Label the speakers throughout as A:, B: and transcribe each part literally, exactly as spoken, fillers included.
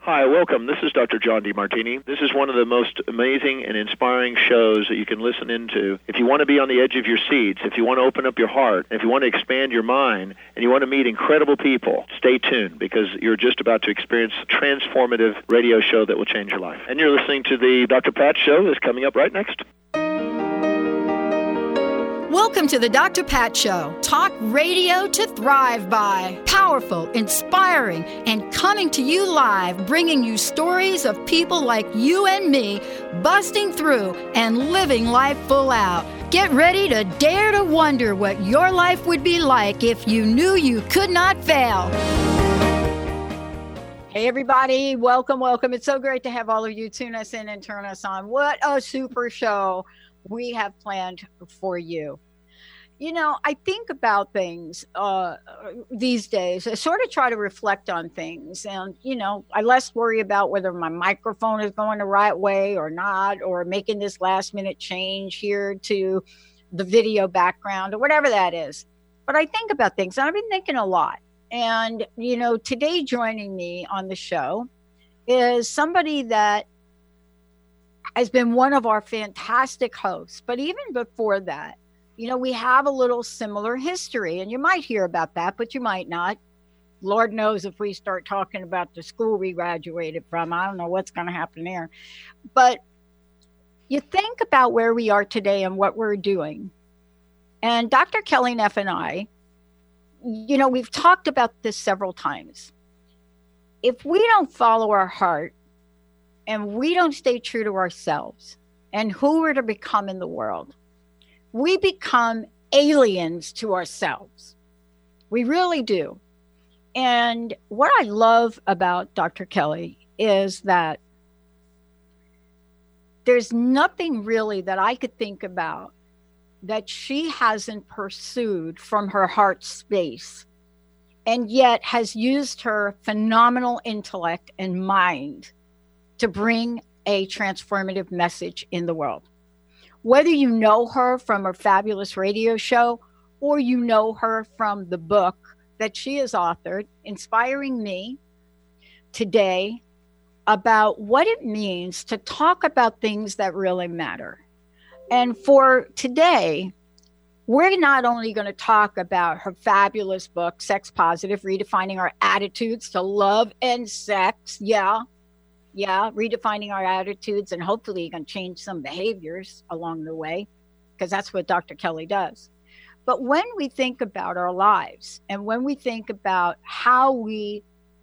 A: Hi, welcome. This is Doctor John DeMartini. This is one of the most amazing and inspiring shows that you can listen into. If you want to be on the edge of your seats, if you want to open up your heart, if you want to expand your mind, and you want to meet incredible people, stay tuned because you're just about to experience a transformative radio show that will change your life. And you're listening to the Doctor Pat Show that's coming up right next.
B: Welcome to the Doctor Pat Show. Talk radio to thrive by. Powerful, inspiring, and coming to you live, bringing you stories of people like you and me, busting through and living life full out. Get ready to dare to wonder what your life would be like if you knew you could not fail. Hey, everybody. Welcome, welcome. It's so great to have all of you tune us in and turn us on. What a super show we have planned for you. You know, I think about things uh, these days. I sort of try to reflect on things. And, you know, I less worry about whether my microphone is going the right way or not, or making this last minute change here to the video background or whatever that is. But I think about things, and I've been thinking a lot. And, you know, today joining me on the show is somebody that has been one of our fantastic hosts. But even before that, you know, we have a little similar history, and you might hear about that, but you might not. Lord knows if we start talking about the school we graduated from, I don't know what's going to happen there. But you think about where we are today and what we're doing. And Doctor Kelly Neff and I, you know, we've talked about this several times. If we don't follow our heart and we don't stay true to ourselves and who we're to become in the world, we become aliens to ourselves. We really do. And what I love about Doctor Kelly is that there's nothing really that I could think about that she hasn't pursued from her heart space, and yet has used her phenomenal intellect and mind to bring a transformative message in the world. Whether you know her from her fabulous radio show or you know her from the book that she has authored, inspiring me today about what it means to talk about things that really matter. And for today, we're not only going to talk about her fabulous book, Sex Positive, Redefining Our Attitudes to Love and Sex. Yeah. Yeah, redefining our attitudes, and hopefully you can change some behaviors along the way, because that's what Doctor Kelly does. But when we think about our lives and when we think about how we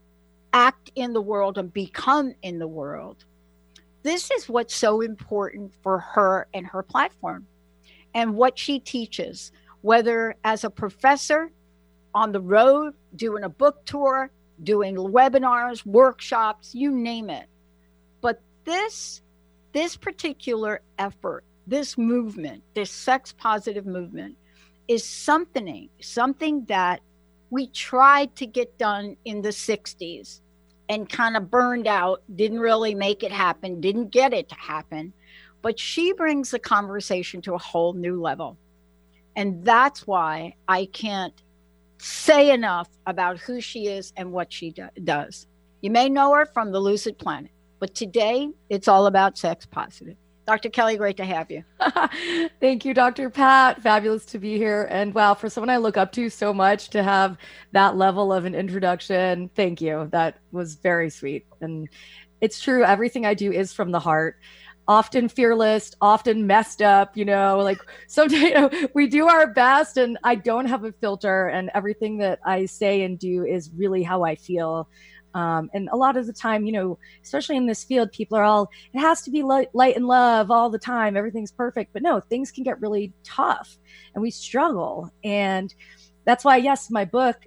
B: act in the world and become in the world, this is what's so important for her and her platform and what she teaches, whether as a professor on the road, doing a book tour, doing webinars, workshops, you name it. But this, this particular effort, this movement, this sex positive movement is something, something that we tried to get done in the sixties and kind of burned out, didn't really make it happen, didn't get it to happen. But she brings the conversation to a whole new level. And that's why I can't say enough about who she is and what she do- does. You may know her from the Lucid Planet. But today, it's all about sex positive. Doctor Kelly, great to have you.
C: Thank you, Doctor Pat. Fabulous to be here. And wow, for someone I look up to so much to have that level of an introduction, thank you. That was very sweet. And it's true, everything I do is from the heart. Often fearless, often messed up, you know, like sometimes you know, we do our best, and I don't have a filter, and everything that I say and do is really how I feel. Um, and a lot of the time, you know, especially in this field, people are all, it has to be light, light and love all the time. Everything's perfect. But no, things can get really tough and we struggle. And that's why, yes, my book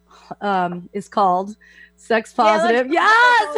C: um, is called Sex Positive.
B: Yeah,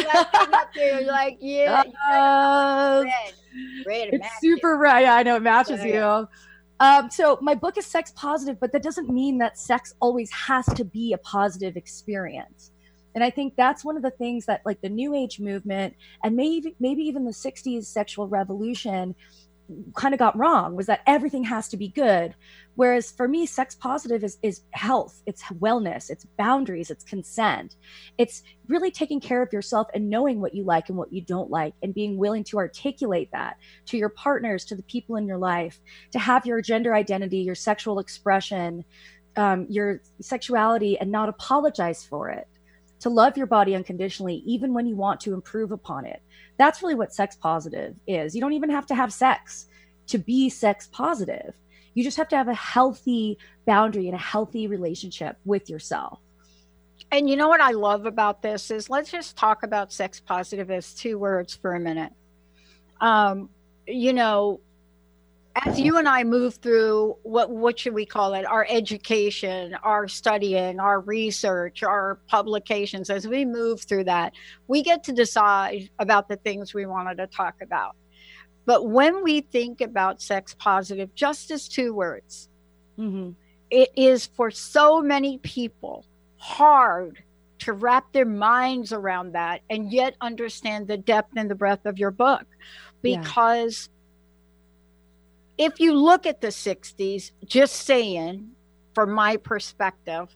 C: yes.
B: like, yeah,
C: uh,
B: red. Red
C: it's super red. Yeah, I know it matches
B: yeah.
C: you. Um, so my book is sex positive, but that doesn't mean that sex always has to be a positive experience. And I think that's one of the things that like the New Age movement and maybe maybe even the sixties sexual revolution kind of got wrong, was that everything has to be good. Whereas for me, sex positive is, is health, it's wellness, it's boundaries, it's consent. It's really taking care of yourself and knowing what you like and what you don't like, and being willing to articulate that to your partners, to the people in your life, to have your gender identity, your sexual expression, um, your sexuality, and not apologize for it. To love your body unconditionally, even when you want to improve upon it. That's really what sex positive is. You don't even have to have sex to be sex positive. You just have to have a healthy boundary and a healthy relationship with yourself.
B: And you know what I love about this is, let's just talk about sex positive as two words for a minute. Um, you know, as you and I move through what what should we call it, our education, our studying, our research, our publications, as we move through that, we get to decide about the things we wanted to talk about. But when we think about sex positive, just as two words, mm-hmm. it is for so many people hard to wrap their minds around that and yet understand the depth and the breadth of your book. Because yeah. if you look at the sixties, just saying, from my perspective,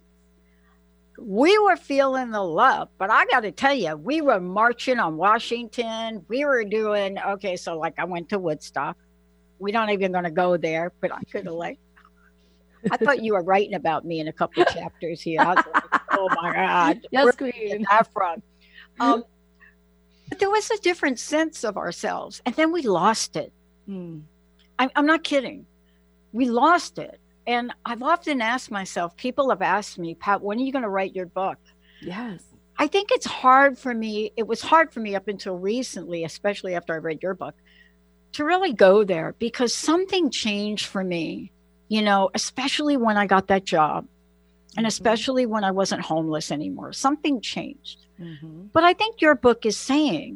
B: we were feeling the love, but I got to tell you, we were marching on Washington. We were doing, okay, so like I went to Woodstock. We're not even going to go there, but I could have like, I thought you were writing about me in a couple of chapters here. I was like, oh my God.
C: Yes,
B: where
C: Queen.
B: that from? Um, but there was a different sense of ourselves, and then we lost it. Hmm. I'm, I'm not kidding. We lost it. And I've often asked myself, people have asked me, Pat, when are you going to write your book?
C: Yes.
B: I think it's hard for me. It was hard for me up until recently, especially after I read your book, to really go there, because something changed for me, you know, especially when I got that job, and especially when I wasn't homeless anymore. Something changed. Mm-hmm. But I think your book is saying,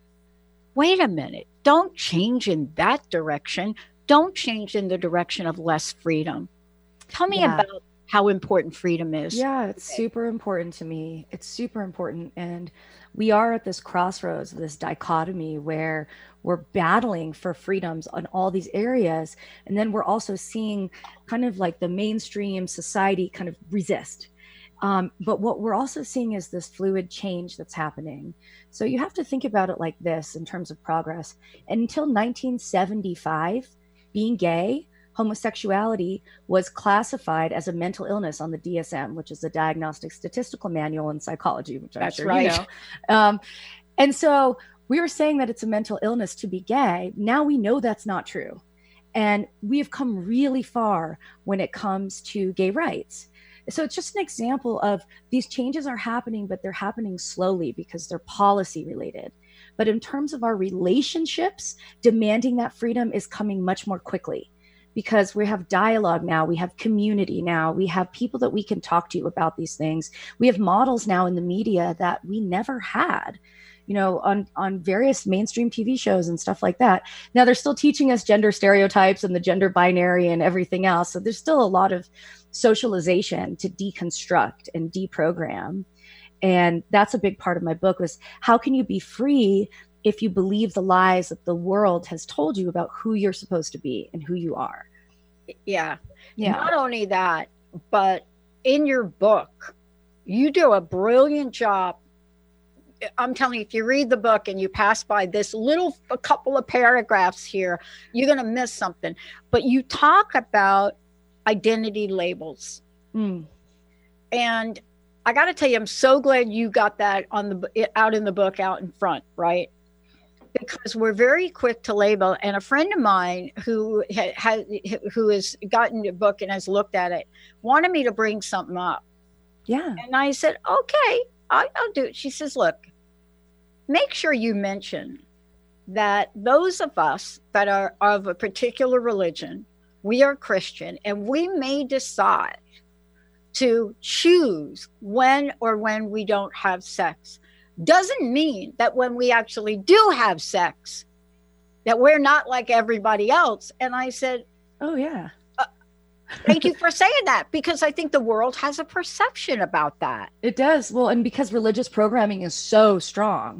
B: wait a minute, don't change in that direction. Don't change in the direction of less freedom. Tell me yeah. about how important freedom is.
C: Yeah, it's today. Super important to me. It's super important. And we are at this crossroads, this dichotomy where we're battling for freedoms on all these areas. And then we're also seeing kind of like the mainstream society kind of resist. Um, but what we're also seeing is this fluid change that's happening. So you have to think about it like this in terms of progress. And until nineteen seventy-five, being gay, homosexuality was classified as a mental illness on the D S M, which is the Diagnostic Statistical Manual in Psychology, which I'm
B: That's
C: sure
B: right.
C: you know. Um, and so we were saying that it's a mental illness to be gay. Now we know that's not true. And we have come really far when it comes to gay rights. So it's just an example of these changes are happening, but they're happening slowly because they're policy related. But in terms of our relationships, demanding that freedom is coming much more quickly, because we have dialogue now, we have community now, we have people that we can talk to about these things. We have models now in the media that we never had, you know, on, on various mainstream T V shows and stuff like that. Now they're still teaching us gender stereotypes and the gender binary and everything else. So there's still a lot of socialization to deconstruct and deprogram. And that's a big part of my book, was how can you be free if you believe the lies that the world has told you about who you're supposed to be and who you are.
B: Yeah.
C: Yeah.
B: Not only that, but in your book, you do a brilliant job. I'm telling you, if you read the book and you pass by this little a couple of paragraphs here, you're going to miss something. But you talk about identity labels. Mm. And I got to tell you, I'm so glad you got that on the out in the book, out in front, right? Because we're very quick to label. And a friend of mine who ha- has who has gotten a book and has looked at it wanted me to bring something up.
C: Yeah.
B: And I said, okay, I, I'll do it. She says, look, make sure you mention that those of us that are of a particular religion, we are Christian, and we may decide to choose when or when we don't have sex. Doesn't mean that when we actually do have sex, that we're not like everybody else. And I said,
C: oh, yeah.
B: uh, thank you for saying that, because I think the world has a perception about that.
C: It does. Well, and because religious programming is so strong,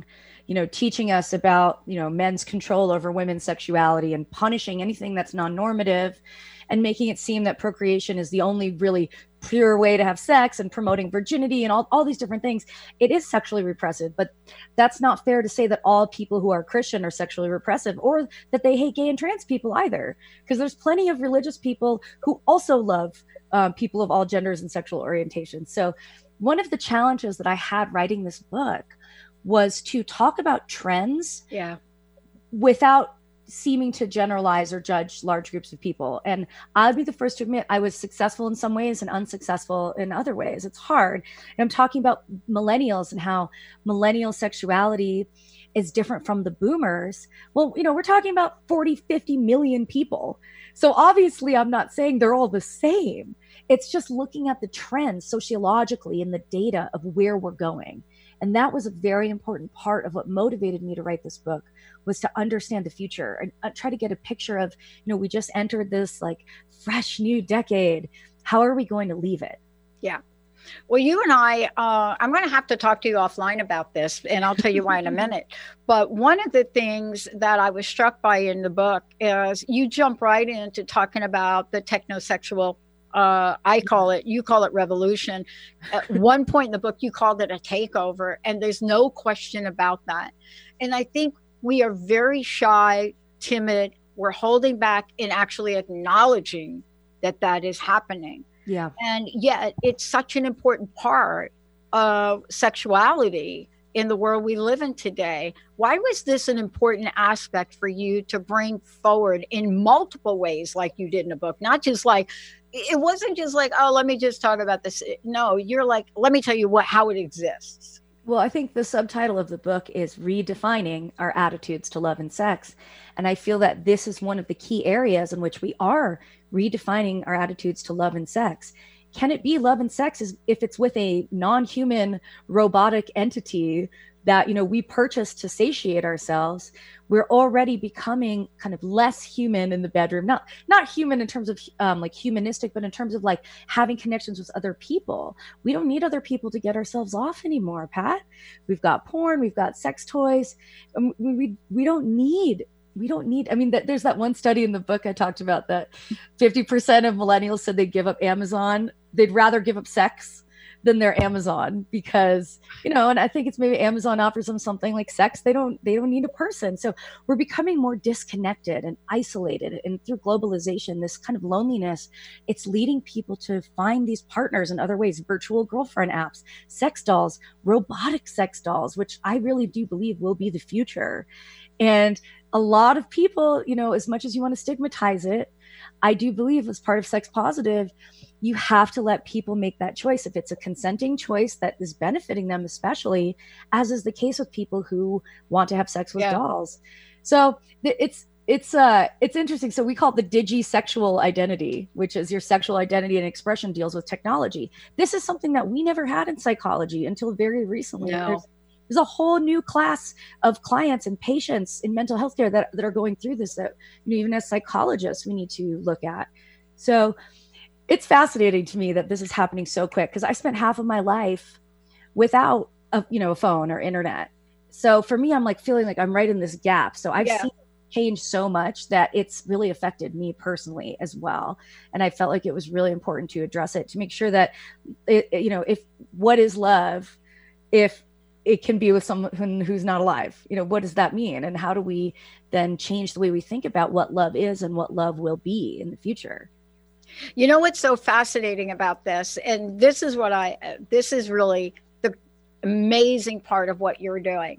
C: you know, teaching us about, you know, men's control over women's sexuality and punishing anything that's non-normative, and making it seem that procreation is the only really pure way to have sex, and promoting virginity and all, all these different things. It is sexually repressive, but that's not fair to say that all people who are Christian are sexually repressive, or that they hate gay and trans people either, because there's plenty of religious people who also love uh, people of all genders and sexual orientations. So one of the challenges that I had writing this book was to talk about trends
B: yeah.
C: without seeming to generalize or judge large groups of people. And I'll be the first to admit I was successful in some ways and unsuccessful in other ways. It's hard. And I'm talking about millennials and how millennial sexuality is different from the boomers. Well, you know, we're talking about forty, fifty million people. So obviously I'm not saying they're all the same. It's just looking at the trends sociologically in the data of where we're going. And that was a very important part of what motivated me to write this book, was to understand the future and uh, try to get a picture of, you know, we just entered this like fresh new decade. How are we going to leave it?
B: Yeah. Well, you and I, uh, I'm going to have to talk to you offline about this, and I'll tell you why in a minute. But one of the things that I was struck by in the book is you jump right into talking about the technosexual, uh, I call it, you call it revolution. At one point in the book, you called it a takeover, and there's no question about that. And I think we are very shy, timid. We're holding back in actually acknowledging that that is happening.
C: Yeah.
B: And yet it's such an important part of sexuality in the world we live in today. Why was this an important aspect for you to bring forward in multiple ways like you did in the book? Not just like, it wasn't just like, oh, let me just talk about this. No, you're like, let me tell you what, how it exists.
C: Well, I think the subtitle of the book is Redefining Our Attitudes to Love and Sex. And I feel that this is one of the key areas in which we are redefining our attitudes to love and sex. Can it be love and sex is if it's with a non-human robotic entity that, you know, we purchase to satiate ourselves? We're already becoming kind of less human in the bedroom. Not not human in terms of um, like humanistic, but in terms of like having connections with other people. We don't need other people to get ourselves off anymore, Pat. We've got porn, we've got sex toys. We we, we don't need we don't need, I mean, th- there's that one study in the book I talked about that fifty percent of millennials said they'd give up Amazon. They'd rather give up sex than their Amazon, because, you know, and I think it's maybe Amazon offers them something like sex. They don't, they don't need a person. So we're becoming more disconnected and isolated. And through globalization, this kind of loneliness, it's leading people to find these partners in other ways, virtual girlfriend apps, sex dolls, robotic sex dolls, which I really do believe will be the future. And a lot of people, you know, as much as you want to stigmatize it, I do believe as part of Sex Positive, you have to let people make that choice. If it's a consenting choice that is benefiting them, especially, as is the case with people who want to have sex with yeah. dolls. So it's it's uh it's interesting. So we call it the digisexual identity, which is your sexual identity and expression deals with technology. This is something that we never had in psychology until very recently.
B: No.
C: There's, there's a whole new class of clients and patients in mental health care that, that are going through this, that, you know, even as psychologists, we need to look at. So it's fascinating to me that this is happening so quick, because I spent half of my life without a, you know, a phone or internet. So for me, I'm like feeling like I'm right in this gap. So I've yeah. seen it change so much that it's really affected me personally as well. And I felt like it was really important to address it, to make sure that, it, you know, if what is love, if it can be with someone who's not alive, you know, what does that mean? And how do we then change the way we think about what love is and what love will be in the future?
B: You know what's so fascinating about this, and this is what I, this is really the amazing part of what you're doing.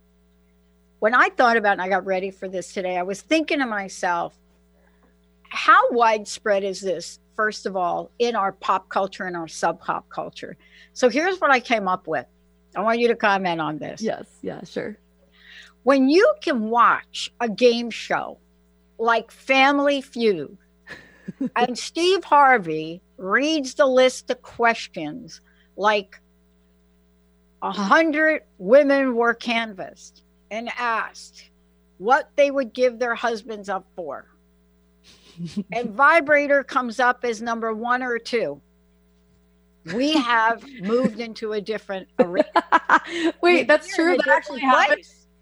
B: When I thought about, and I got ready for this today, I was thinking to myself, how widespread is this, first of all, in our pop culture and our sub-pop culture? So here's what I came up with. I want you to comment on this.
C: Yes, yeah, sure.
B: When you can watch a game show like Family Feud, and Steve Harvey reads the list of questions, like a hundred women were canvassed and asked what they would give their husbands up for. And vibrator comes up as number one or two. We have moved into a different arena.
C: Wait, that's true. That actually happened.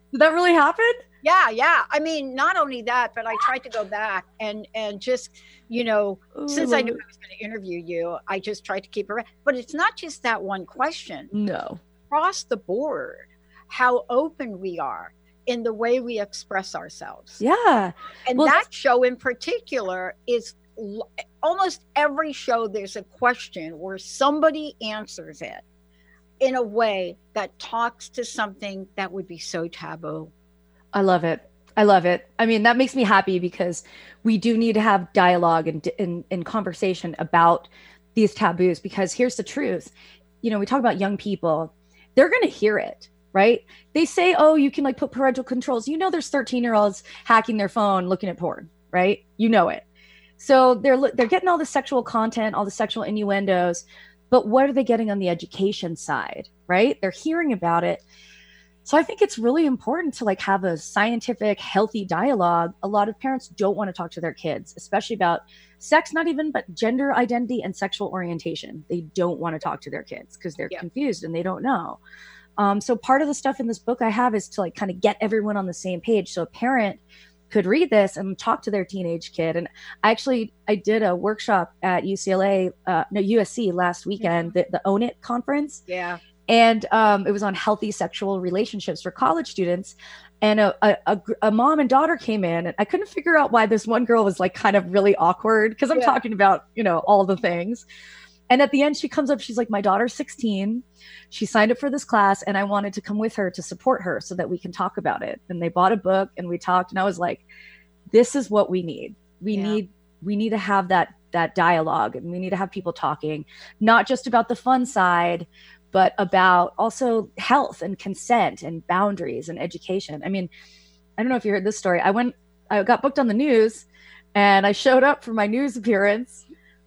C: Did that really happen?
B: Yeah, yeah. I mean, not only that, but I tried to go back and and just, you know,
C: Ooh,
B: since I knew I was going to interview you, I just tried to keep it. But it's not just that one question.
C: No.
B: Across the board, how open we are in the way we express ourselves.
C: Yeah.
B: And
C: well,
B: that show in particular is l- almost every show there's a question where somebody answers it in a way that talks to something that would be so taboo.
C: I love it. I love it. I mean, that makes me happy because we do need to have dialogue and, and, and conversation about these taboos, because here's the truth. You know, we talk about young people, they're going to hear it, right? They say, oh, you can like put parental controls. You know, there's thirteen year olds hacking their phone, looking at porn, right? You know it. So they're, they're getting all the sexual content, all the sexual innuendos, but what are they getting on the education side, right? They're hearing about it. So I think it's really important to like have a scientific, healthy dialogue. A lot of parents don't want to talk to their kids, especially about sex, not even, but gender identity and sexual orientation. They don't want to talk to their kids because they're yeah. confused and they don't know. Um, so part of the stuff in this book I have is to like kind of get everyone on the same page. So a parent could read this and talk to their teenage kid. And I actually, I did a workshop at U C L A, uh, no, U S C last weekend, yeah. the, the Own It conference.
B: Yeah.
C: And um, it was on healthy sexual relationships for college students. And a, a, a, a mom and daughter came in, and I couldn't figure out why this one girl was like kind of really awkward, because I'm yeah. talking about, you know, all the things. And at the end, she comes up, she's like, my daughter's sixteen. She signed up for this class, and I wanted to come with her to support her so that we can talk about it. And they bought a book and we talked, and I was like, this is what we need. We yeah. need, we need to have that, that dialogue, and we need to have people talking, not just about the fun side, but about also health and consent and boundaries and education. I mean, I don't know if you heard this story. I went, I got booked on the news, and I showed up for my news appearance,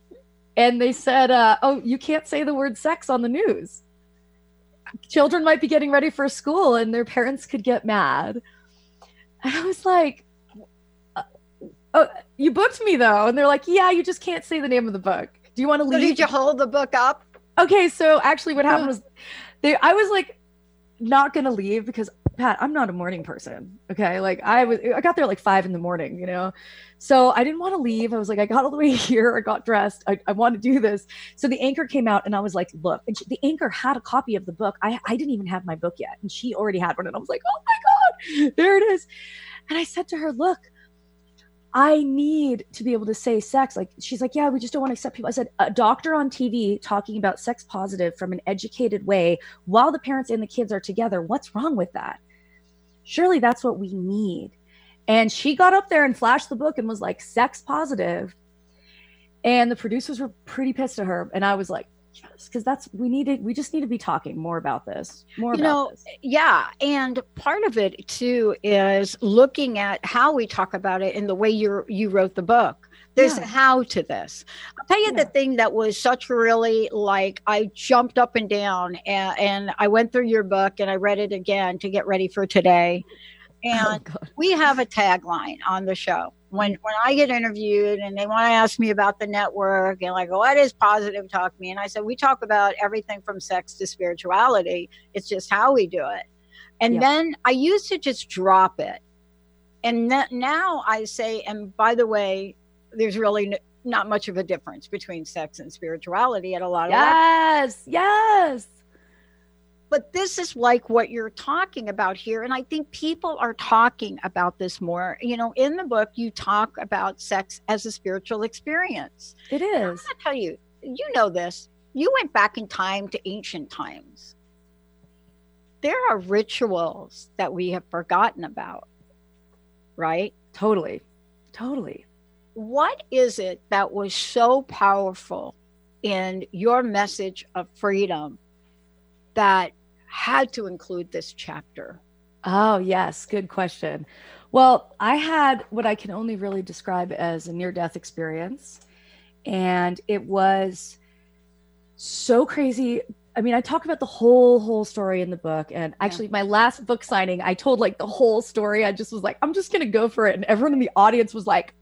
C: and they said, uh, oh, you can't say the word sex on the news. Children might be getting ready for school and their parents could get mad. And I was like, oh, you booked me though. And they're like, yeah, you just can't say the name of the book. Do you want to leave?
B: So did you hold the book up?
C: Okay, so actually what happened was they I was like not gonna leave because Pat, I'm not a morning person. Okay. Like I was I got there like five in the morning, you know. So I didn't want to leave. I was like, I got all the way here, I got dressed, I, I want to do this. So the anchor came out and I was like, look, and she, the anchor had a copy of the book. I I didn't even have my book yet. And she already had one. And I was like, oh my God, there it is. And I said to her, look, I need to be able to say sex. Like, she's like, yeah, we just don't want to accept people. I said, a doctor on T V talking about sex positive from an educated way while the parents and the kids are together. What's wrong with that? Surely that's what we need. And she got up there and flashed the book and was like, sex positive. And the producers were pretty pissed at her. And I was like, yes, because that's, we needed, we just need to be talking more about this, more
B: you
C: about
B: know,
C: this.
B: Yeah. And part of it too is looking at how we talk about it in the way you you wrote the book. There's yeah. a how to this. I'll tell you yeah. the thing that was such really like, I jumped up and down and, and I went through your book and I read it again to get ready for today. And oh, we have a tagline on the show. When when I get interviewed and they want to ask me about the network and like, what is Positive Talk Me? And I said, we talk about everything from sex to spirituality. It's just how we do it. And yeah. then I used to just drop it. And th- now I say, and by the way, there's really n- not much of a difference between sex and spirituality at a lot of
C: levels. Yes, yes.
B: But this is like what you're talking about here. And I think people are talking about this more. You know, in the book, you talk about sex as a spiritual experience.
C: It is.
B: I'm going to tell you, you know this. You went back in time to ancient times. There are rituals that we have forgotten about, right?
C: Totally. Totally.
B: What is it that was so powerful in your message of freedom that had to include this chapter?
C: Oh, yes. Good question. Well, I had what I can only really describe as a near-death experience. And it was so crazy. I mean, I talk about the whole, whole story in the book. And actually, yeah. my last book signing, I told like the whole story. I just was like, I'm just going to go for it. And everyone in the audience was like,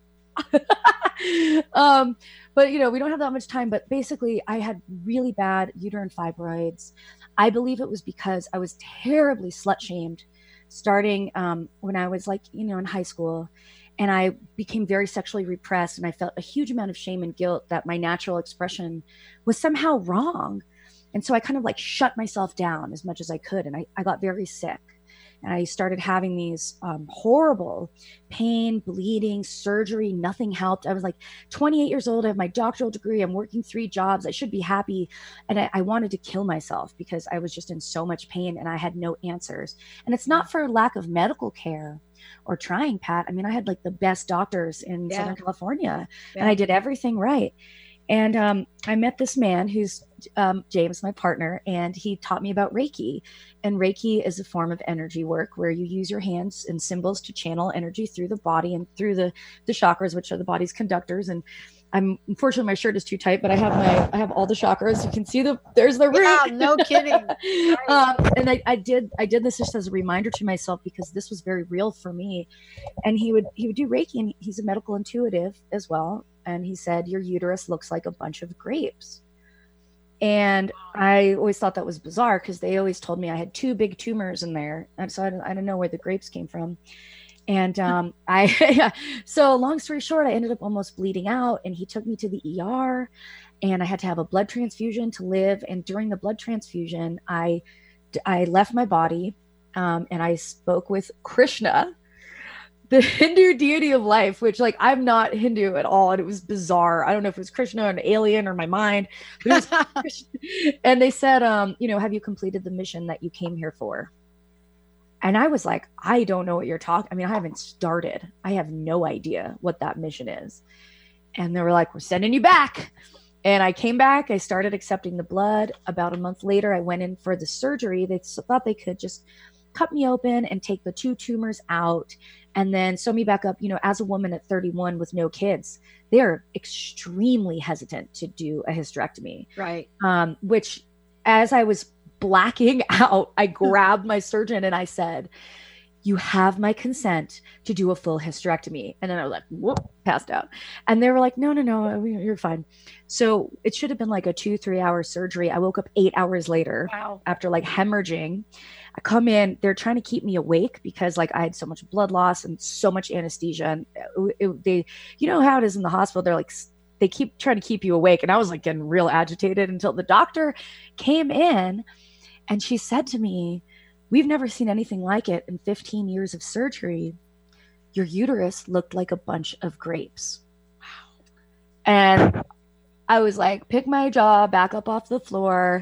C: um, but, you know, we don't have that much time. But basically, I had really bad uterine fibroids. I believe it was because I was terribly slut shamed starting um, when I was like, you know, in high school. And I became very sexually repressed, and I felt a huge amount of shame and guilt that my natural expression was somehow wrong. And so I kind of like shut myself down as much as I could. And I, I got very sick. And I started having these um, horrible pain, bleeding, surgery. Nothing helped. I was like twenty-eight years old. I have my doctoral degree. I'm working three jobs. I should be happy. And I, I wanted to kill myself because I was just in so much pain and I had no answers. And it's not for lack of medical care or trying, Pat. I mean, I had like the best doctors in
B: Yeah.
C: Southern California,
B: Yeah.
C: and I did everything right. And um, I met this man who's um, James, my partner, and he taught me about Reiki. And Reiki is a form of energy work where you use your hands and symbols to channel energy through the body and through the, the chakras, which are the body's conductors. And I'm unfortunately my shirt is too tight, but I have my I have all the chakras. You can see the there's the root.
B: Yeah, no kidding.
C: um, and I, I did I did this just as a reminder to myself because this was very real for me. And he would he would do Reiki, and he's a medical intuitive as well. And he said, your uterus looks like a bunch of grapes. And I always thought that was bizarre because they always told me I had two big tumors in there. And so I don't, I don't know where the grapes came from. And um, I, so long story short, I ended up almost bleeding out, and he took me to the E R, and I had to have a blood transfusion to live. And during the blood transfusion, I, I left my body um, and I spoke with Krishna, the Hindu deity of life, which like I'm not Hindu at all. And it was bizarre. I don't know if it was Krishna or an alien or my mind, but it was Krishna. And they said, um, you know, have you completed the mission that you came here for? And I was like, I don't know what you're talking. I mean, I haven't started. I have no idea what that mission is. And they were like, we're sending you back. And I came back. I started accepting the blood. About a month later, I went in for the surgery. They thought they could just cut me open and take the two tumors out and then sew me back up. You know, as a woman at thirty-one with no kids, they're extremely hesitant to do a hysterectomy.
B: Right.
C: Um, which as I was blacking out, I grabbed my surgeon and I said, you have my consent to do a full hysterectomy. And then I was like, whoop, passed out. And they were like, no, no, no, you're fine. So it should have been like a two, three hour surgery. I woke up eight hours later.
B: Wow.
C: After like hemorrhaging. I come in, they're trying to keep me awake because like I had so much blood loss and so much anesthesia. And it, it, they, you know how it is in the hospital. They're like, they keep trying to keep you awake. And I was like getting real agitated until the doctor came in and she said to me, we've never seen anything like it in fifteen years of surgery. Your uterus looked like a bunch of grapes. Wow. And I was like, pick my jaw back up off the floor.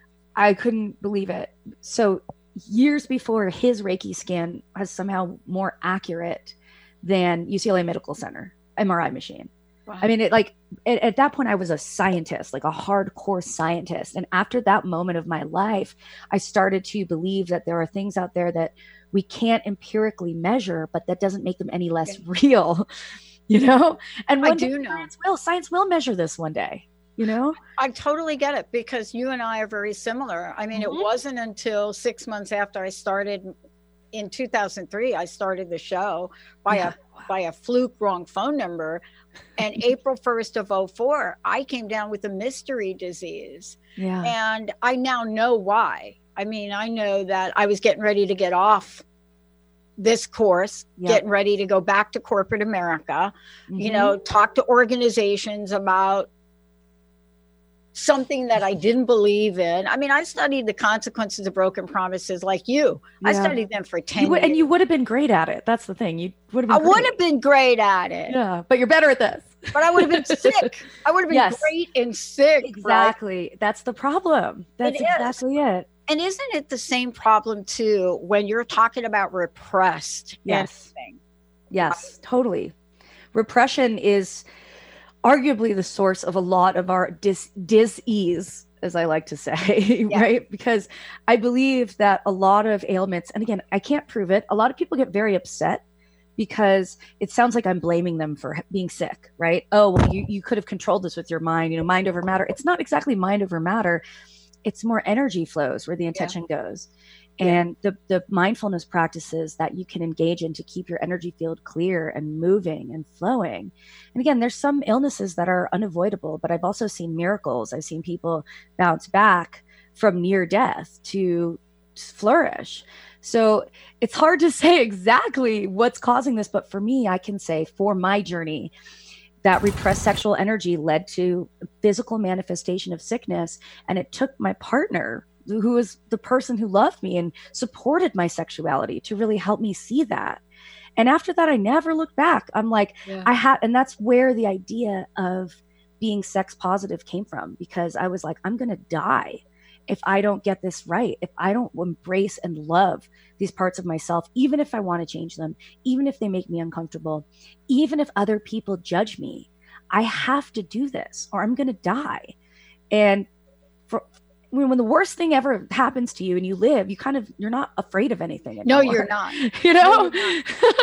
C: I couldn't believe it. So years before, his Reiki scan was somehow more accurate than U C L A Medical Center M R I machine. Wow. I mean, it like at, at that point I was a scientist, like a hardcore scientist. And after that moment of my life, I started to believe that there are things out there that we can't empirically measure, but that doesn't make them any less yeah. real, you know? And one
B: I do
C: day
B: know.
C: Science will, science will measure this one day, you know?
B: I totally get it because you and I are very similar. I mean, mm-hmm. it wasn't until six months after I started in two thousand three, I started the show by yeah. a by a fluke wrong phone number. And April first of oh four, I came down with a mystery disease.
C: Yeah.
B: And I now know why. I mean, I know that I was getting ready to get off this course, yep. getting ready to go back to corporate America, mm-hmm. you know, talk to organizations about something that I didn't believe in. I mean, I studied the consequences of broken promises like you. Yeah. I studied them for ten
C: you would,
B: years.
C: And you would have been great at it. That's the thing. You would have been
B: I
C: great.
B: would have been great at it.
C: Yeah, but you're better at this.
B: But I would have been sick. I would have been
C: yes.
B: great and sick.
C: Exactly. Right? That's the problem. That's
B: it
C: exactly
B: is.
C: it.
B: And isn't it the same problem too when you're talking about repressed?
C: Yes.
B: Anything?
C: Yes, totally. Repression is arguably the source of a lot of our dis dis-ease, as I like to say, yeah. right? Because I believe that a lot of ailments, and again, I can't prove it, a lot of people get very upset because it sounds like I'm blaming them for being sick, right? Oh, well, you, you could have controlled this with your mind, you know, mind over matter. It's not exactly mind over matter. It's more energy flows where the intention yeah. goes. And the, the mindfulness practices that you can engage in to keep your energy field clear and moving and flowing. And again, there's some illnesses that are unavoidable, but I've also seen miracles. I've seen people bounce back from near death to flourish. So it's hard to say exactly what's causing this, but for me, I can say for my journey, that repressed sexual energy led to physical manifestation of sickness. And it took my partner, who was the person who loved me and supported my sexuality, to really help me see that. And after that, I never looked back. I'm like, yeah. I had, and that's where the idea of being sex positive came from, because I was like, I'm going to die if I don't get this right, if I don't embrace and love these parts of myself, even if I want to change them, even if they make me uncomfortable, even if other people judge me, I have to do this or I'm going to die. And for, when, when the worst thing ever happens to you and you live, you kind of, you're not afraid of anything anymore.
B: No, you're not.
C: You know?
B: No,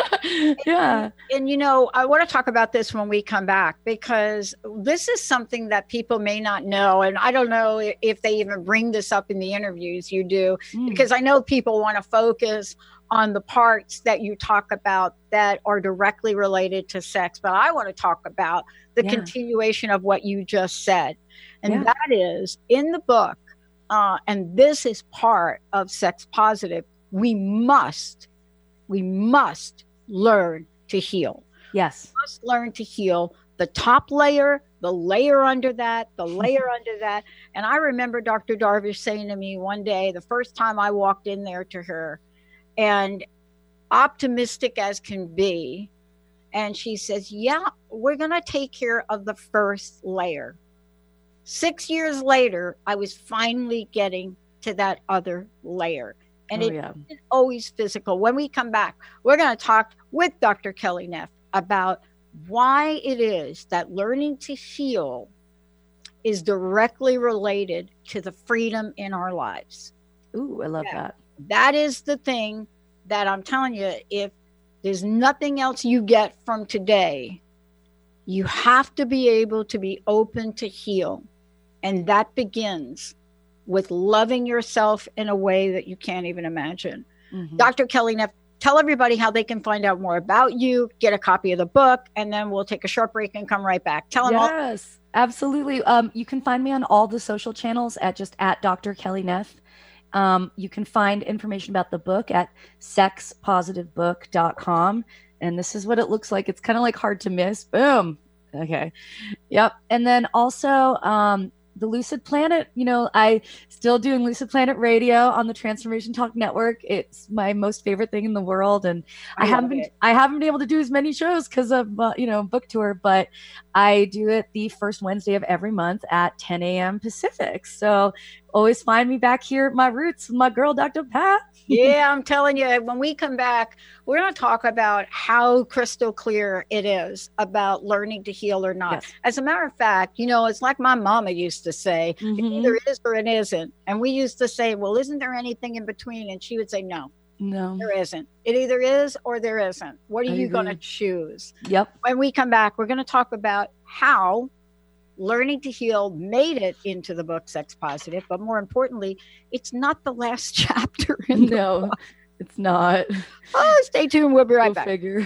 C: Yeah.
B: And, and, you know, I want to talk about this when we come back, because this is something that people may not know. And I don't know if they even bring this up in the interviews you do, mm. because I know people want to focus on the parts that you talk about that are directly related to sex. But I want to talk about the yeah. continuation of what you just said. And yeah. that is in the book. Uh, and this is part of Sex Positive. We must, we must learn to heal.
C: Yes.
B: We must learn to heal the top layer, the layer under that, the layer under that. And I remember Doctor Darvish saying to me one day, the first time I walked in there to her, and optimistic as can be, and she says, yeah, we're going to take care of the first layer. Six years later, I was finally getting to that other layer. And
C: oh,
B: it
C: yeah.
B: isn't always physical. When we come back, we're going to talk with Doctor Kelly Neff about why it is that learning to heal is directly related to the freedom in our lives.
C: Ooh, I love yeah. that.
B: That is the thing that I'm telling you, if there's nothing else you get from today, you have to be able to be open to heal. And that begins with loving yourself in a way that you can't even imagine. Mm-hmm. Doctor Kelly Neff, tell everybody how they can find out more about you, get a copy of the book, and then we'll take a short break and come right back. Tell them
C: yes,
B: all.
C: Yes, absolutely. Um, you can find me on all the social channels at just at Doctor Kelly Neff. Um, you can find information about the book at sex positive book dot com. And this is what it looks like. It's kind of like hard to miss. Boom. Okay. Yep. And then also, um, the Lucid Planet, you know, I still doing Lucid Planet Radio on the Transformation Talk Network. It's my most favorite thing in the world. And I, I haven't been, it. I haven't been able to do as many shows because of, uh, you know, book tour, but I do it the first Wednesday of every month at ten a.m. Pacific. So always find me back here at my roots with my girl, Doctor Pat.
B: Yeah, I'm telling you, when we come back, we're going to talk about how crystal clear it is about learning to heal or not. Yes. As a matter of fact, you know, it's like my mama used to say, mm-hmm. it either is or it isn't. And we used to say, well, isn't there anything in between? And she would say, no,
C: no,
B: there isn't. It either is or there isn't. What are I you going to choose?
C: Yep.
B: When we come back, we're going to talk about how learning to heal made it into the book Sex Positive, but more importantly, it's not the last chapter in the
C: no
B: book.
C: It's not.
B: Oh, stay tuned, we'll be right
C: Go
B: back.
C: Figure.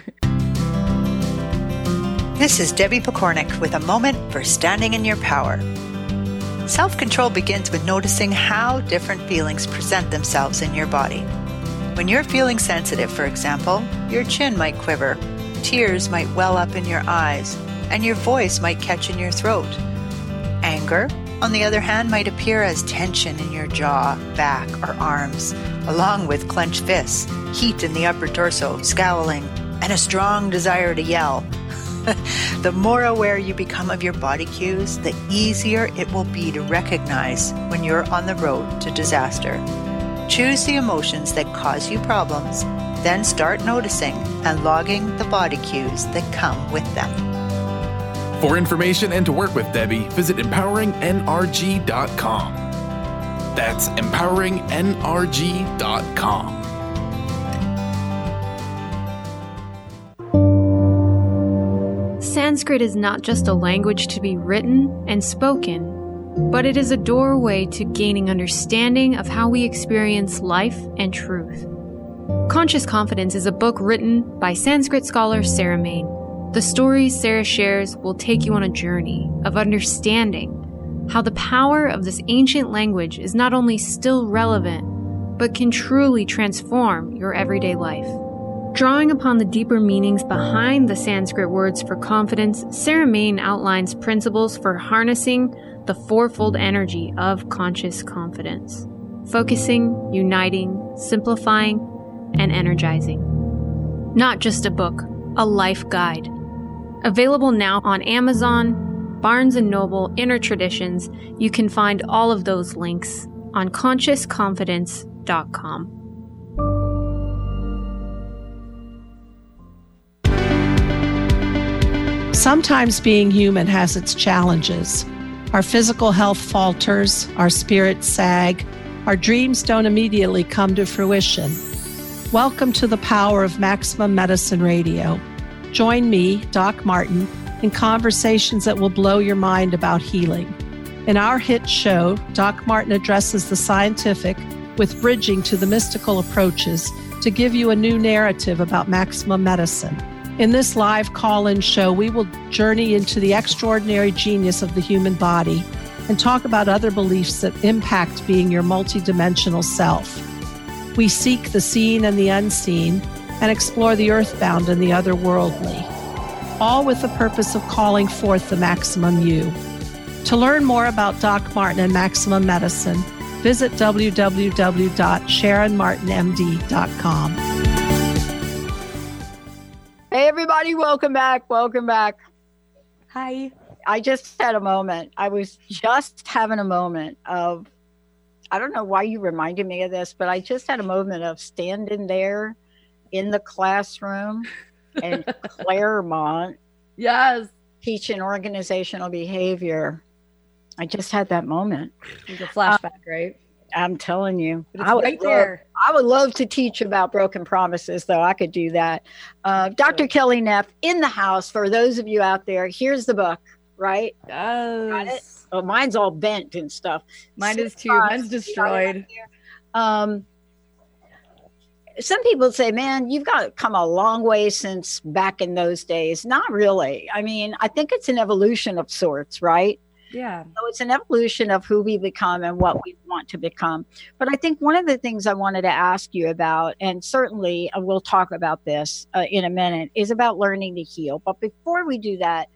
D: This is Debbie Pokornik with a moment for standing in your power. Self-control begins with noticing how different feelings present themselves in your body. When you're feeling sensitive, for example, your chin might quiver, tears might well up in your eyes, and your voice might catch in your throat. Anger, on the other hand, might appear as tension in your jaw, back, or arms, along with clenched fists, heat in the upper torso, scowling, and a strong desire to yell. The more aware you become of your body cues, the easier it will be to recognize when you're on the road to disaster. Choose the emotions that cause you problems, then start noticing and logging the body cues that come with them.
E: For information and to work with Debbie, visit empowering N R G dot com. That's empowering N R G dot com.
F: Sanskrit is not just a language to be written and spoken, but it is a doorway to gaining understanding of how we experience life and truth. Conscious Confidence is a book written by Sanskrit scholar Sarah Main. The stories Sarah shares will take you on a journey of understanding how the power of this ancient language is not only still relevant, but can truly transform your everyday life. Drawing upon the deeper meanings behind the Sanskrit words for confidence, Sarah Main outlines principles for harnessing the fourfold energy of conscious confidence: focusing, uniting, simplifying, and energizing. Not just a book, a life guide. Available now on Amazon, Barnes and Noble, Inner Traditions. You can find all of those links on conscious confidence dot com.
G: Sometimes being human has its challenges. Our physical health falters, our spirits sag, our dreams don't immediately come to fruition. Welcome to the power of Maximum Medicine Radio. Join me, Doc Martin, in conversations that will blow your mind about healing. In our hit show, Doc Martin addresses the scientific with bridging to the mystical approaches to give you a new narrative about maximum medicine. In this live call-in show, we will journey into the extraordinary genius of the human body and talk about other beliefs that impact being your multidimensional self. We seek the seen and the unseen and explore the earthbound and the otherworldly, all with the purpose of calling forth the maximum you. To learn more about Doc Martin and Maximum Medicine, visit w w w dot sharon martin m d dot com.
B: Hey, everybody, welcome back. Welcome back.
C: Hi.
B: I just had a moment. I was just having a moment of, I don't know why you reminded me of this, but I just had a moment of standing there in the classroom in Claremont.
C: Yes.
B: Teaching organizational behavior. I just had that moment.
C: Like a flashback, uh, right?
B: I'm telling you.
C: But it's I would right love, there.
B: I would love to teach about broken promises, though. I could do that. Uh, Doctor Kelly Neff in the house. For those of you out there, here's the book, right?
C: Yes.
B: Got it? Oh, mine's all bent and stuff.
C: Mine Six is too. Five, mine's destroyed.
B: Um, some people say, man, you've got to come a long way since back in those days. Not really. I mean, I think it's an evolution of sorts, right?
C: Yeah.
B: So it's an evolution of who we become and what we want to become. But I think one of the things I wanted to ask you about, and certainly uh, we'll talk about this uh, in a minute, is about learning to heal. But before we do that,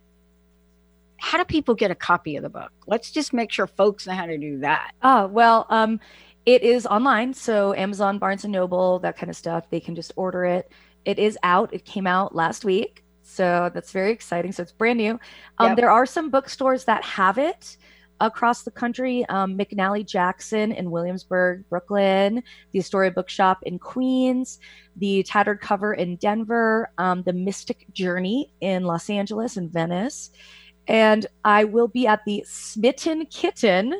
B: how do people get a copy of the book? Let's just make sure folks know how to do that.
C: Oh, well, um, it is online. So Amazon, Barnes and Noble, that kind of stuff. They can just order it. It is out. It came out last week. So that's very exciting. So it's brand new. Um, yep. There are some bookstores that have it across the country. Um, McNally Jackson in Williamsburg, Brooklyn, the Astoria Bookshop in Queens, the Tattered Cover in Denver, um, the Mystic Journey in Los Angeles and Venice. And I will be at the Smitten Kitten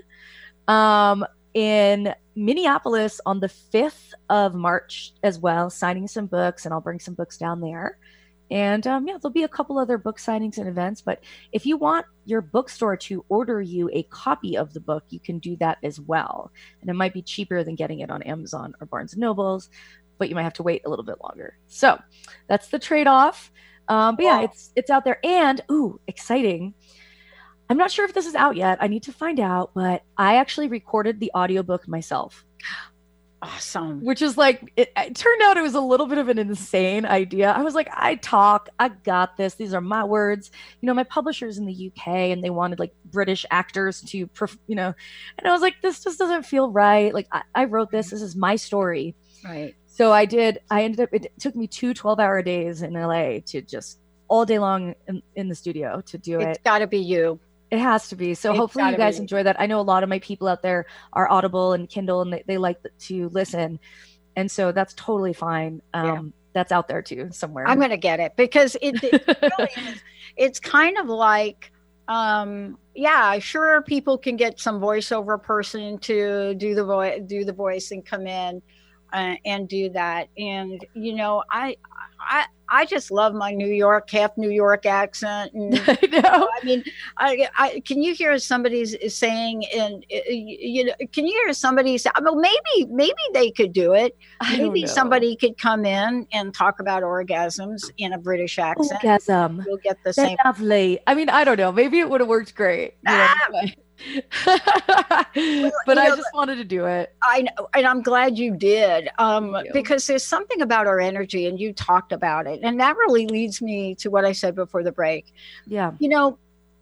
C: um, in Minneapolis on the fifth of March as well, signing some books, and I'll bring some books down there. And um, yeah, there'll be a couple other book signings and events. But if you want your bookstore to order you a copy of the book, you can do that as well. And it might be cheaper than getting it on Amazon or Barnes and Nobles, but you might have to wait a little bit longer. So that's the trade-off. Um, but yeah, it's it's out there. And, ooh, exciting. I'm not sure if this is out yet. I need to find out. But I actually recorded the audiobook myself.
B: Awesome.
C: Which is like, it, it turned out it was a little bit of an insane idea. I was like, I talk, I got this. These are my words. You know, my publisher's in the U K and they wanted like British actors to, you know, and I was like, this just doesn't feel right. Like I, I wrote this, this is my story.
B: Right.
C: So I did, I ended up, it took me two twelve hour days in L A to just all day long in, in the studio to do
B: it's
C: it.
B: It's gotta be you.
C: It has to be. So
B: it's
C: hopefully you guys
B: be.
C: enjoy that. I know a lot of my people out there are Audible and Kindle and they, they like to listen. And so that's totally fine. Um, yeah. That's out there too somewhere.
B: I'm going to get it because it, it really is. It's kind of like, um, yeah, sure. People can get some voiceover person to do the voice, do the voice and come in uh, and do that. And, you know, I, I, I just love my New York, half New York accent. And,
C: I know.
B: I mean, I, I can you hear somebody's saying, and you know, can you hear somebody say, well, maybe, maybe they could do it. Maybe somebody could come in and talk about orgasms in a British accent.
C: Orgasm.
B: You'll get the
C: They're
B: same.
C: Lovely. I mean, I don't know. Maybe it would have worked great. You know,
B: ah,
C: but
B: you
C: I
B: know,
C: just wanted to do it.
B: I know, and I'm glad you did, um,
C: Thank you.
B: because there's something about our energy, and you talked about it, and that really leads me to what I said before the break.
C: Yeah.
B: You know,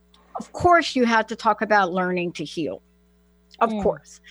B: of course, you had to talk about learning to heal, of
C: Mm.
B: course,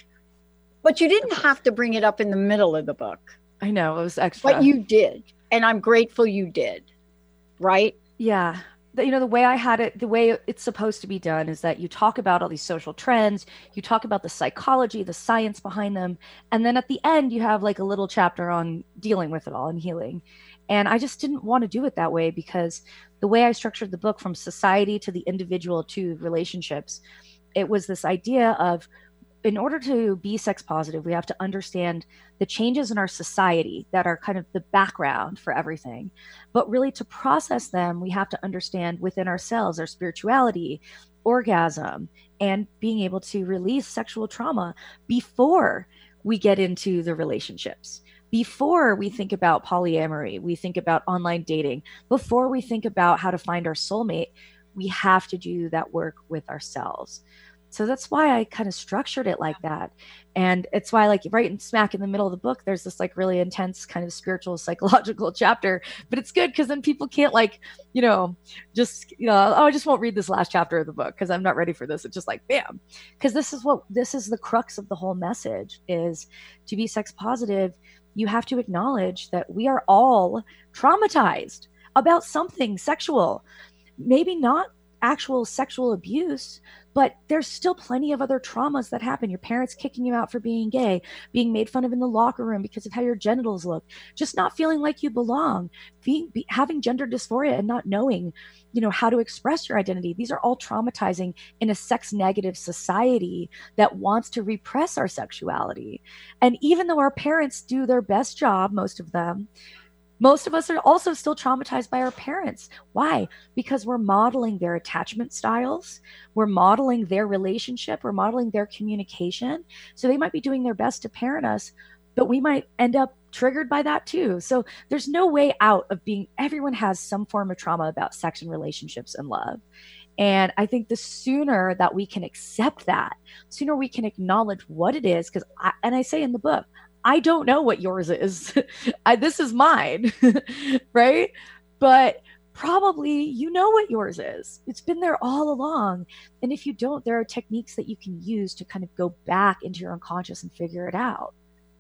B: but you didn't have to bring it up in the middle of the book,
C: I know it was extra.
B: but you did, and I'm grateful you did, right?
C: Yeah. The- you know, the way I had it, the way it's supposed to be done is that you talk about all these social trends, you talk about the psychology, the science behind them, and then at the end you have like a little chapter on dealing with it all and healing. And I just didn't want to do it that way because the way I structured the book, from society to the individual to relationships, it was this idea of, in order to be sex positive, we have to understand the changes in our society that are kind of the background for everything. But really, to process them, we have to understand within ourselves our spirituality, orgasm, and being able to release sexual trauma before we get into the relationships. Before we think about polyamory, we think about online dating. Before we think about how to find our soulmate, we have to do that work with ourselves. So that's why I kind of structured it like that. And it's why, like, right in smack in the middle of the book, there's this like really intense kind of spiritual, psychological chapter. But it's good because then people can't, like, you know, just, you know, oh, I just won't read this last chapter of the book because I'm not ready for this. It's just like, bam. Because this is what, this is the crux of the whole message, is to be sex positive, you have to acknowledge that we are all traumatized about something sexual. Maybe not actual sexual abuse, but there's still plenty of other traumas that happen. Your parents kicking you out for being gay, being made fun of in the locker room because of how your genitals look, just not feeling like you belong, being be, having gender dysphoria and not knowing, you know, how to express your identity. These are all traumatizing in a sex negative society that wants to repress our sexuality. And even though our parents do their best job, most of them, most of us are also still traumatized by our parents. Why? Because we're modeling their attachment styles. We're modeling their relationship. We're modeling their communication. So they might be doing their best to parent us, but we might end up triggered by that too. So there's no way out of being, everyone has some form of trauma about sex and relationships and love. And I think the sooner that we can accept that, sooner we can acknowledge what it is, because, and I say in the book, I don't know what yours is. I, this is mine, right? But probably you know what yours is. It's been there all along. And if you don't, there are techniques that you can use to kind of go back into your unconscious and figure it out.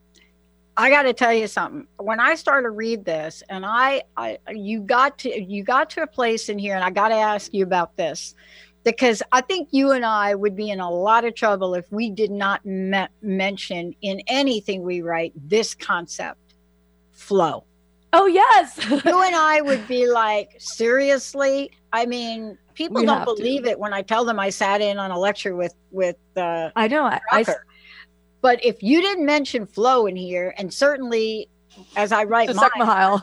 B: I got to tell you something. When I started to read this, and I, I, you got to, you got to a place in here, and I got to ask you about this, because I think you and I would be in a lot of trouble if we did not me- mention in anything we write this concept, flow.
C: Oh, yes.
B: You and I would be like, seriously? I mean, people
C: We
B: don't
C: have
B: believe
C: to.
B: it when I tell them I sat in on a lecture with, with uh,
C: I know. I, I,
B: Crocker. But if you didn't mention flow in here, and certainly as I write mine,
C: Mahal.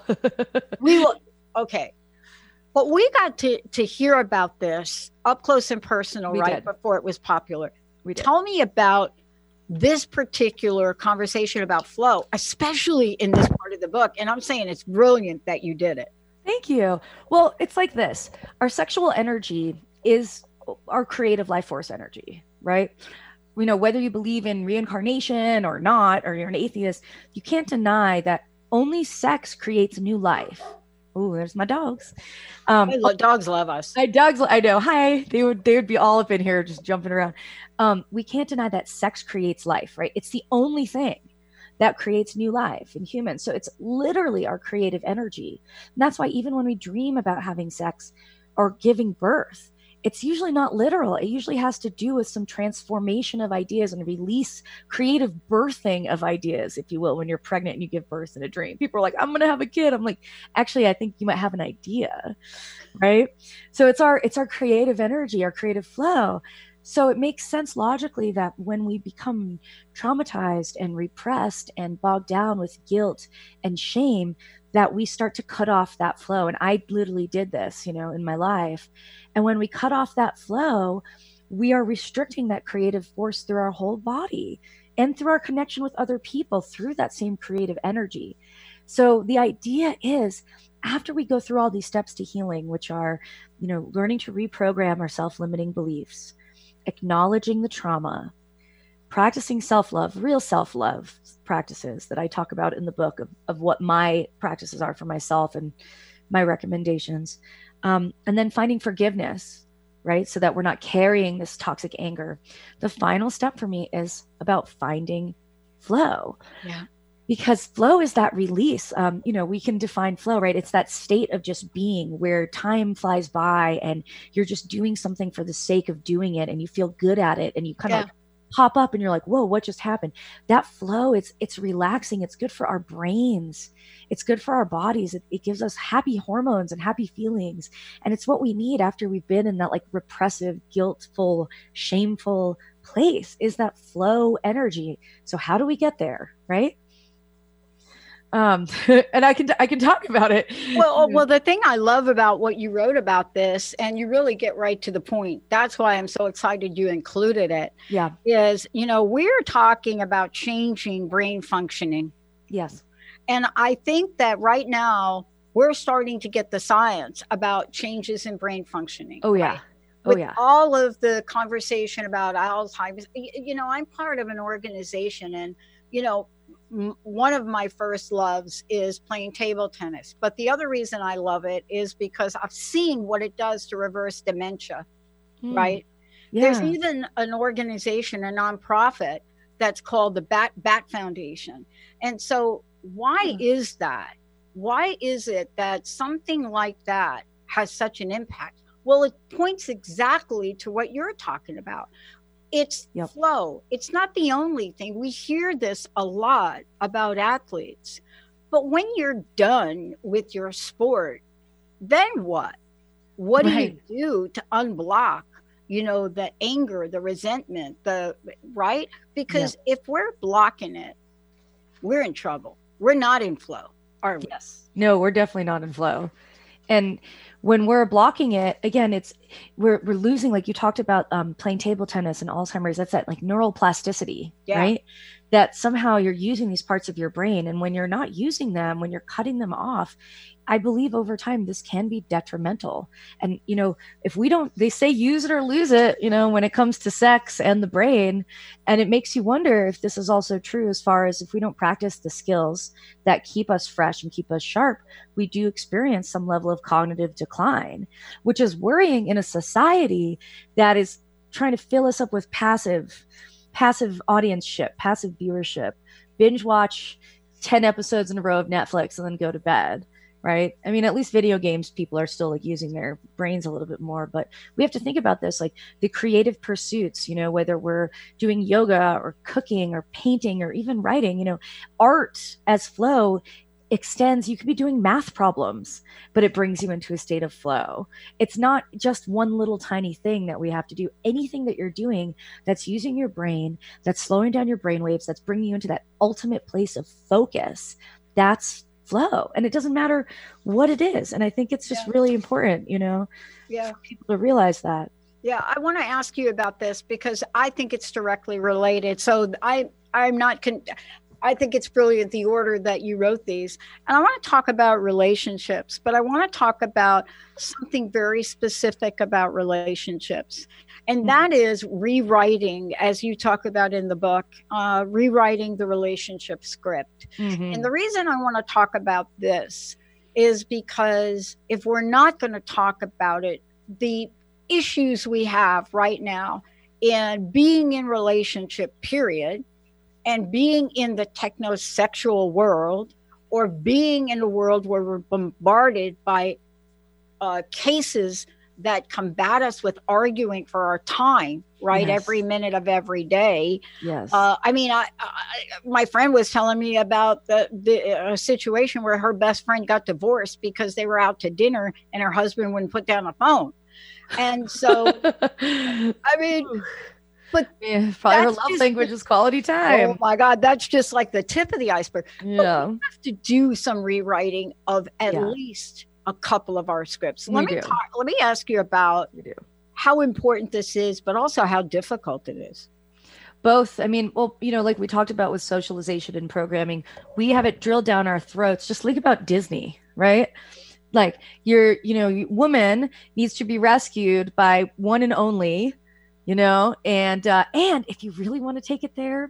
B: we will, okay. But we got to, to hear about this up close and personal
C: We
B: right
C: did.
B: before it was popular.
C: We did.
B: Tell me about this particular conversation about flow, especially in this part of the book. And I'm saying it's brilliant that you did it.
C: Thank you. Well, it's like this. Our sexual energy is our creative life force energy, right? You know, whether you believe in reincarnation or not, or you're an atheist, you can't deny that only sex creates new life. Oh, there's my dogs. Um,
B: Hey, look, dogs love us.
C: My dogs, I know. Hi, they would they would be all up in here just jumping around. Um, we can't deny that sex creates life, right? It's the only thing that creates new life in humans. So it's literally our creative energy. And that's why even when we dream about having sex or giving birth, it's usually not literal. It usually has to do with some transformation of ideas and release, creative birthing of ideas, if you will, when you're pregnant and you give birth in a dream. People are like, I'm going to have a kid. I'm like, actually, I think you might have an idea, right? So it's our, it's our creative energy, our creative flow. So it makes sense logically that when we become traumatized and repressed and bogged down with guilt and shame, that we start to cut off that flow. And I literally did this, you know, in my life. And when we cut off that flow, we are restricting that creative force through our whole body and through our connection with other people through that same creative energy. So the idea is, after we go through all these steps to healing, which are, you know, learning to reprogram our self-limiting beliefs, acknowledging the trauma, practicing self-love, real self-love practices that I talk about in the book of, of what my practices are for myself and my recommendations. Um, and then finding forgiveness, right? So that we're not carrying this toxic anger. The final step for me is about finding flow.
B: Yeah.
C: Because flow is that release. Um, you know, we can define flow, right? It's that state of just being where time flies by and you're just doing something for the sake of doing it and you feel good at it and you kind of
B: Yeah.
C: like pop up and you're like, whoa, what just happened? That flow, it's it's relaxing. It's good for our brains. It's good for our bodies. It, it gives us happy hormones and happy feelings. And it's what we need after we've been in that like repressive, guiltful, shameful place, is that flow energy. So how do we get there, right? Um, and I can, I can talk about it.
B: Well, well, the thing I love about what you wrote about this, and you really get right to the point. That's why I'm so excited you included it.
C: Yeah.
B: Is, you know, we're talking about changing brain functioning.
C: Yes.
B: And I think that right now we're starting to get the science about changes in brain functioning.
C: Oh, yeah.
B: Right?
C: Oh,
B: With
C: yeah.
B: all of the conversation about Alzheimer's, y- you know, I'm part of an organization, and, you know, m- one of my first loves is playing table tennis. But the other reason I love it is because I've seen what it does to reverse dementia,
C: Mm.
B: right?
C: Yeah.
B: There's even an organization, a nonprofit, that's called the Bat Bat Foundation. And so why
C: Yeah.
B: is that? Why is it that something like that has such an impact? Well, it points exactly to what you're talking about. It's
C: Yep.
B: flow. It's not the only thing. We hear this a lot about athletes. But when you're done with your sport, then what? What
C: Right.
B: do you do to unblock, you know, the anger, the resentment, the right? Because if we're blocking it, we're in trouble. We're not in flow, are we?
C: Yes. No, we're definitely not in flow. And when we're blocking it, again, it's we're we're losing, like you talked about um, playing table tennis and Alzheimer's. That's that like neural plasticity,
B: Yeah.
C: right? That somehow you're using these parts of your brain, and when you're not using them, when you're cutting them off, I believe over time this can be detrimental. And you know, if we don't, they say use it or lose it. You know, when it comes to sex and the brain, and it makes you wonder if this is also true as far as if we don't practice the skills that keep us fresh and keep us sharp, we do experience some level of cognitive decline, which is worrying in a society that is trying to fill us up with passive, passive audienceship, passive viewership, binge watch ten episodes in a row of Netflix and then go to bed. Right. I mean, at least video games, people are still like using their brains a little bit more, but we have to think about this, like the creative pursuits, you know, whether we're doing yoga or cooking or painting or even writing, you know, art as flow extends. You could be doing math problems, but it brings you into a state of flow. It's not just one little tiny thing that we have to do. Anything that you're doing that's using your brain, that's slowing down your brain waves, that's bringing you into that ultimate place of focus, that's flow. And it doesn't matter what it is. And I think it's just
B: Yeah.
C: really important, you know,
B: Yeah.
C: for people to realize that.
B: Yeah, I want to ask you about this because I think it's directly related. So I, I'm not, con- I think it's brilliant the order that you wrote these. And I want to talk about relationships, but I want to talk about something very specific about relationships. And
C: Mhm.
B: that is rewriting, as you talk about in the book, uh, rewriting the relationship script.
C: Mhm.
B: And the reason I want to talk about this is because if we're not going to talk about it, the issues we have right now in being in relationship, period, and being in the technosexual world, or being in a world where we're bombarded by uh, cases that combat us with arguing for our time, right?
C: Yes.
B: Every minute of every day.
C: Yes.
B: Uh, I mean, I, I, my friend was telling me about the, the uh, situation where her best friend got divorced because they were out to dinner and her husband wouldn't put down the phone. And so, I mean, but
C: yeah, probably her
B: that's
C: love
B: just-
C: language is quality time.
B: oh my God, that's just like the tip of the iceberg.
C: yeah.
B: We have to do some rewriting of at
C: Yeah.
B: least a couple of our scripts.
C: We
B: Let me
C: do.
B: talk, let me ask you about
C: We do.
B: how important this is, but also how difficult it is.
C: Both. I mean, well, you know, like we talked about with socialization and programming, we have it drilled down our throats. Just think about Disney, right? Like your, you know, woman needs to be rescued by one and only you know? And, uh, and if you really want to take it there,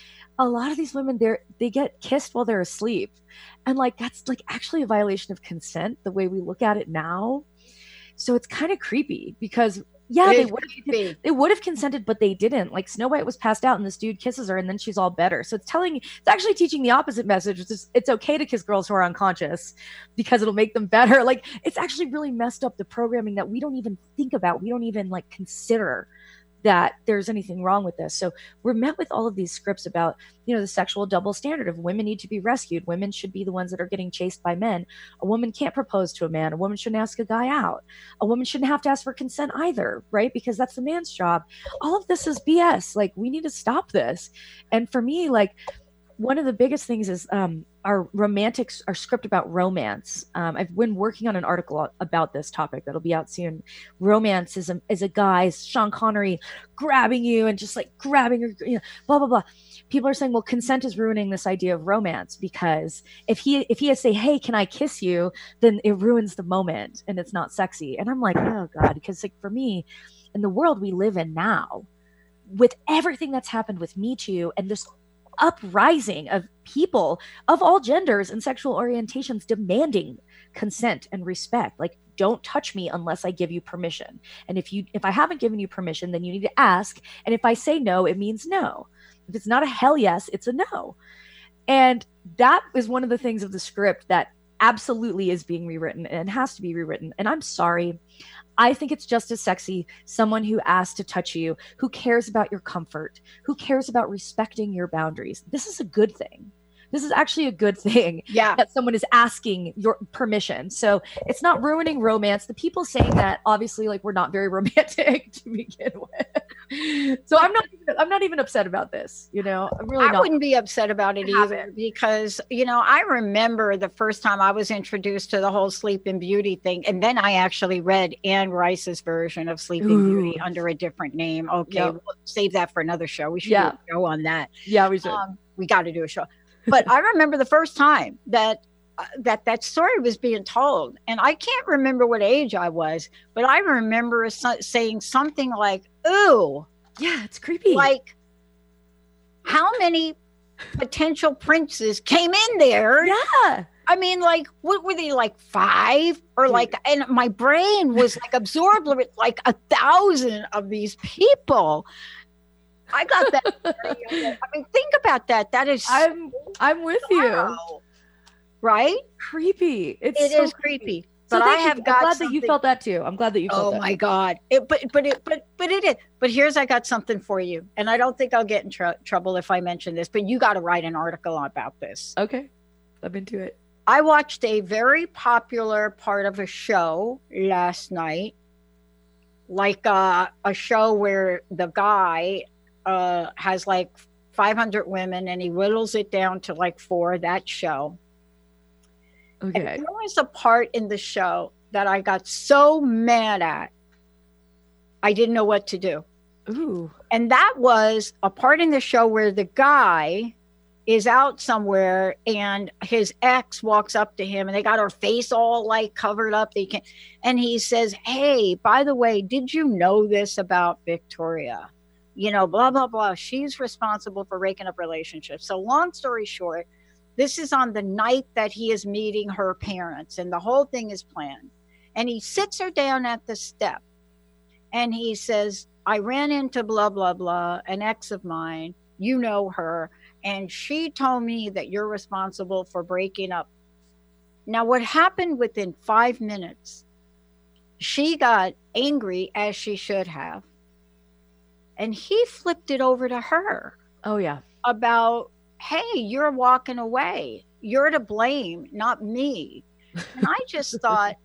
C: a lot of these women, they're, they get kissed while they're asleep. And like, that's like actually a violation of consent, the way we look at it now. So it's kind of creepy because yeah, they would have they would have consented, but they didn't. Like Snow White was passed out and this dude kisses her and then she's all better. So it's telling, it's actually teaching the opposite message, which is it's okay to kiss girls who are unconscious because it'll make them better. Like it's actually really messed up the programming that we don't even think about. We don't even like consider that there's anything wrong with this. So we're met with all of these scripts about, you know, the sexual double standard of women need to be rescued. Women should be the ones that are getting chased by men. A woman can't propose to a man. A woman shouldn't ask a guy out. A woman shouldn't have to ask for consent either, right? Because that's the man's job. All of this is B S. Like we need to stop this. And for me, like one of the biggest things is um, our romantics, our script about romance. Um, I've been working on an article about this topic that'll be out soon. Romance is a, is a guy, Sean Connery, grabbing you and just like grabbing your, you know, blah, blah, blah. People are saying, well, consent is ruining this idea of romance because if he, if he has to say, hey, can I kiss you? Then it ruins the moment and it's not sexy. And I'm like, oh God, because like for me, in the world we live in now, with everything that's happened with Me Too and this uprising of people of all genders and sexual orientations demanding consent and respect. Like, don't touch me unless I give you permission. And if you, if I haven't given you permission, then you need to ask. And if I say no, it means no. If it's not a hell yes, it's a no. And that is one of the things of the script that absolutely is being rewritten and has to be rewritten. And I'm sorry. I think it's just as sexy, someone who asks to touch you, who cares about your comfort, who cares about respecting your boundaries. This is a good thing. This is actually a good thing
B: yeah.
C: that someone is asking your permission. So it's not ruining romance. The people saying that, obviously, like, we're not very romantic to begin with. So I'm not even, I'm not even upset about this. You know, I'm really
B: I
C: not.
B: wouldn't be upset about it either because, you know, I remember the first time I was introduced to the whole Sleeping Beauty thing. And then I actually read Anne Rice's version of Sleeping
C: Ooh.
B: Beauty under a different name. Okay,
C: Yep.
B: we'll save that for another show. We should
C: Yeah.
B: do a show on that.
C: Yeah, we should.
B: Um, we got to do a show. But I remember the first time that uh, that that story was being told, and I can't remember what age I was, but I remember so- saying something like, "Ooh,
C: yeah, it's creepy."
B: Like, how many potential princes came in there?
C: Yeah.
B: I mean, like, what were they, like five or like? And my brain was like absorbed with like a thousand of these people. I got that. I mean, think about that. That is,
C: I'm I'm with you.
B: Right?
C: Creepy. It's
B: It
C: so
B: is creepy.
C: creepy.
B: But
C: So
B: I
C: thank you.
B: have
C: I'm
B: got
C: glad that you
B: something-
C: felt that too. I'm glad that you felt
B: Oh
C: that.
B: my God! It, but but it but but it is. But here's I got something for you, and I don't think I'll get in tr- trouble if I mention this. But you got to write an article about this.
C: Okay, I'm into it.
B: I watched a very popular part of a show last night, like uh, a show where the guy uh, has like five hundred women and he whittles it down to like four. That show.
C: Okay.
B: And there was a part in the show that I got so mad at, I didn't know what to do.
C: Ooh.
B: And that was a part in the show where the guy is out somewhere and his ex walks up to him and they got her face all like covered up. They can, and he says, "Hey, by the way, did you know this about Victoria? You know, blah, blah, blah. She's responsible for breaking up relationships." So long story short, this is on the night that he is meeting her parents and the whole thing is planned. And he sits her down at the step and he says, "I ran into blah, blah, blah, an ex of mine. You know her. And she told me that you're responsible for breaking up." Now, what happened within five minutes, she got angry as she should have. And he flipped it over to her.
C: Oh yeah.
B: About, "Hey, you're walking away. You're to blame, not me." And I just thought,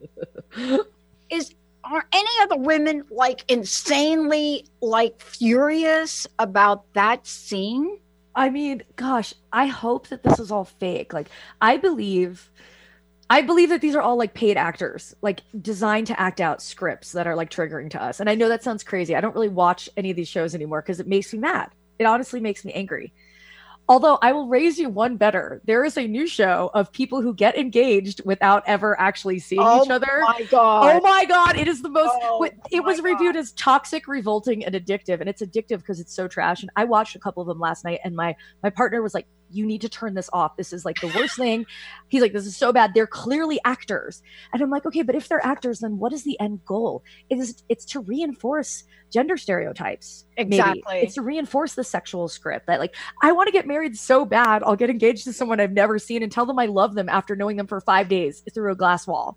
B: is are any of the women like insanely like furious about that scene?
C: I mean, gosh, I hope that this is all fake. Like, I believe, I believe that these are all like paid actors, like designed to act out scripts that are like triggering to us. And I know that sounds crazy. I don't really watch any of these shows anymore because it makes me mad. It honestly makes me angry. Although I will raise you one better. There is a new show of people who get engaged without ever actually seeing
B: oh
C: each other.
B: My God.
C: Oh my God. It is the most,
B: oh
C: it was
B: God.
C: reviewed as toxic, revolting, and addictive. And it's addictive because it's so trash. And I watched a couple of them last night and my, my partner was like, you need to turn this off. This is like the worst thing. He's like, this is so bad. They're clearly actors. And I'm like, okay, but if they're actors, then what is the end goal? It is, it's to reinforce gender stereotypes.
B: Exactly.
C: Maybe. It's to reinforce the sexual script that like, I want to get married so bad. I'll get engaged to someone I've never seen and tell them I love them after knowing them for five days through a glass wall.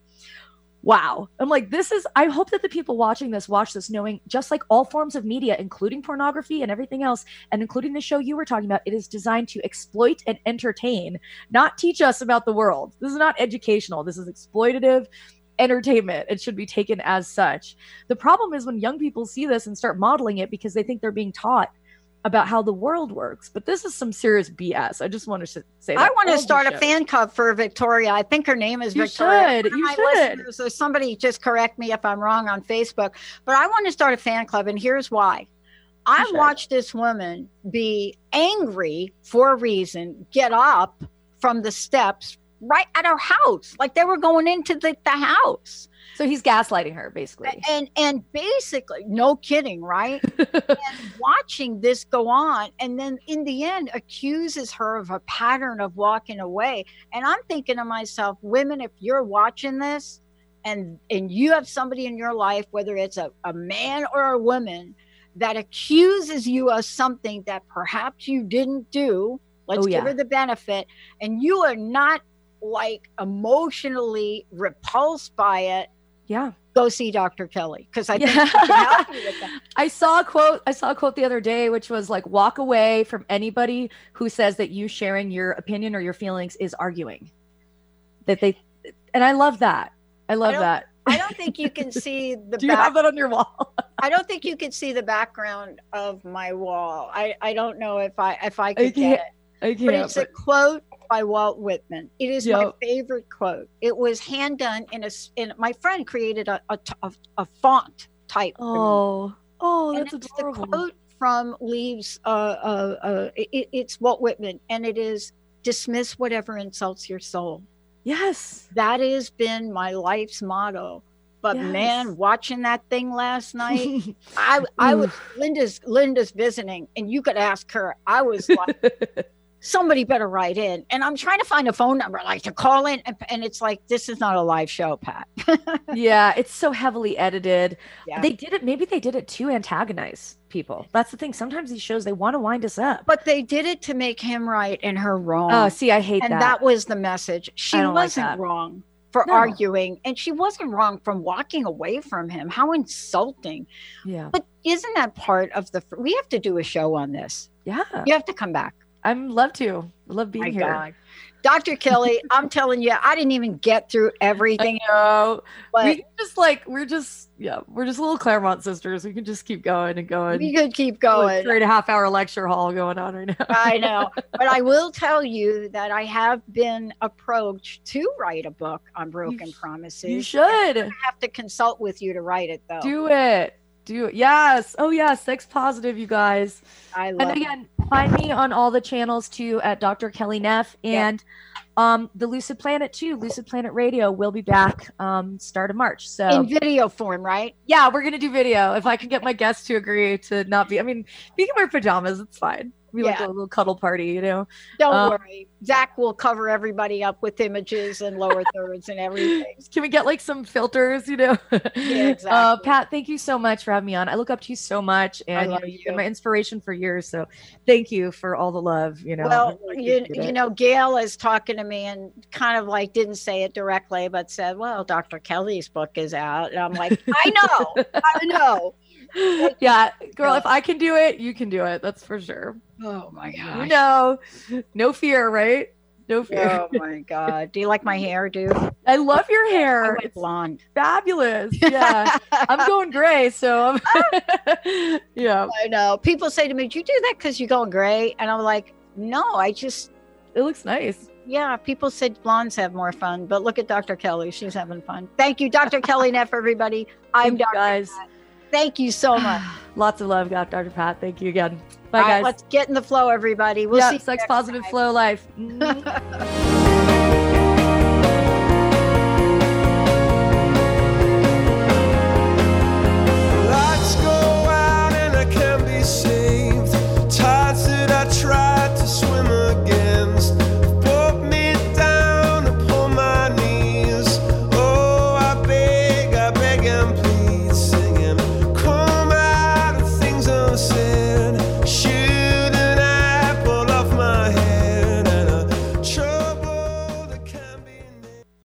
C: Wow. I'm like, this is, I hope that the people watching this watch this knowing just like all forms of media, including pornography and everything else, and including the show you were talking about, it is designed to exploit and entertain, not teach us about the world. This is not educational. This is exploitative entertainment. It should be taken as such. The problem is when young people see this and start modeling it because they think they're being taught about how the world works. But this is some serious B S. I just want to say that.
B: I want to start a fan club for Victoria. I think her name is
C: you
B: Victoria.
C: Should. You should.
B: So somebody just correct me if I'm wrong on Facebook. But I want to start a fan club, and here's why. I watched this woman be angry for a reason, get up from the steps right at her house, like they were going into the, the house.
C: So he's gaslighting her, basically.
B: And and basically, no kidding, right? And watching this go on, and then in the end, accuses her of a pattern of walking away. And I'm thinking to myself, women, if you're watching this, and and you have somebody in your life, whether it's a, a man or a woman, that accuses you of something that perhaps you didn't do, let's
C: oh, yeah.
B: give her the benefit, and you are not like emotionally repulsed by it,
C: yeah,
B: go see Doctor Kelly, because I think
C: yeah.
B: she can help you with that.
C: I saw a quote. I saw a quote the other day, which was like, "Walk away from anybody who says that you sharing your opinion or your feelings is arguing." That they, and I love that. I love
B: I
C: that.
B: I don't think you can see the.
C: Do you
B: back-
C: have that on your wall?
B: I don't think you can see the background of my wall. I, I don't know if I if I could
C: I
B: get it.
C: I can't.
B: But it's a quote by Walt Whitman. It is
C: Yep.
B: my favorite quote. It was hand done in a. In my friend created a a, a, a font type. for me.
C: Oh, oh,
B: And
C: that's
B: it's
C: adorable.
B: the quote from Leaves. Uh, uh, uh, it, it's Walt Whitman, and it is dismiss whatever insults your soul.
C: Yes.
B: That has been my life's motto. But
C: Yes.
B: man, watching that thing last night, I I was Linda's Linda's visiting, and you could ask her. I was like, somebody better write in, and I'm trying to find a phone number like to call in, and, and it's like, this is not a live show, Pat.
C: Yeah, it's so heavily edited.
B: Yeah.
C: They did it. Maybe they did it to antagonize people. That's the thing. Sometimes these shows, they want to wind us up.
B: But they did it to make him right and her wrong.
C: Oh, see, I hate
B: and
C: that.
B: that was the message. She
C: I don't like
B: wasn't
C: that.
B: wrong for
C: No.
B: arguing, and she wasn't wrong from walking away from him. How insulting.
C: Yeah.
B: But isn't that part of the, we have to do a show on this.
C: Yeah.
B: You have to come back.
C: I'd love to. I love being
B: My
C: here.
B: God. Doctor Kelly, I'm telling you, I didn't even get through everything.
C: No,
B: But
C: we can just like, we're just, yeah, we're just little Claremont sisters. We can just keep going and going.
B: we could keep
C: Like
B: going.
C: three and a half hour lecture hall going on right now.
B: I know. But I will tell you that I have been approached to write a book on broken
C: You-
B: promises.
C: You should
B: I have to consult with you to write it, though.
C: do it. Do it. Yes. Oh, yeah. Sex positive, you guys.
B: I love
C: And
B: it.
C: again, find me on all the channels too at Doctor Kelly Neff and um, the Lucid Planet too. Lucid Planet Radio will be back um, start of March. So
B: In video form, right?
C: yeah, we're gonna do video. If I can get my guests to agree to not be, I mean, we can wear pajamas. It's fine. We like
B: Yeah.
C: a little cuddle party, you know.
B: Don't
C: Um,
B: worry. Zach will cover everybody up with images and lower thirds and everything.
C: Can we get like some filters, you know?
B: Yeah, exactly.
C: Uh, Pat, thank you so much for having me on. I look up to you so much, and you
B: love
C: know, you've
B: you.
C: been my inspiration for years. So thank you for all the love. You know. I
B: Well,
C: really
B: you,
C: appreciate
B: you
C: it.
B: know, Gail is talking to me and kind of like didn't say it directly, but said, well, Doctor Kelly's book is out. And I'm like, I know, I know.
C: Yeah, girl, if I can do it, you can do it. That's for sure.
B: Oh my
C: You
B: gosh.
C: know, no fear, right? No fear.
B: Oh my God. Do you like my hair, dude?
C: I love your
B: I
C: hair.
B: went
C: It's
B: blonde.
C: fabulous. Yeah, I'm going gray, so I'm yeah,
B: I know. People say to me, do you do that because you're going gray? And I'm like, no, I just,
C: it looks nice.
B: yeah, people said blondes have more fun, but look at Doctor Kelly. She's having fun. Thank you, Doctor Kelly Neff, everybody. I'm
C: Thank you,
B: Doctor
C: guys.
B: Thank you so much.
C: Lots of love, Doctor Pat. Thank you again. Bye,
B: All right,
C: guys.
B: Let's get in the flow, everybody. We'll
C: yeah,
B: see you
C: sex
B: next
C: positive
B: time.
C: flow life.